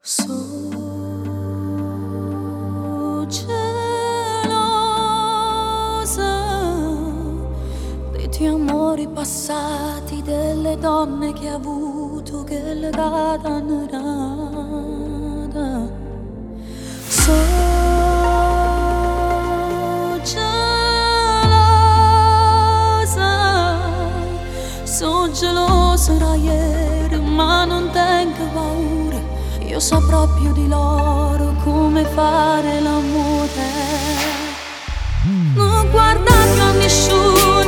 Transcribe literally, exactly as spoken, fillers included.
So gelosa dei tuoi amori passati, delle donne che hai avuto che le gadano rada. So gelosa, so gelosa da ieri, ma non tengo paura. Io saprò più di loro come fare l'amore. Non guarda più a nessuno.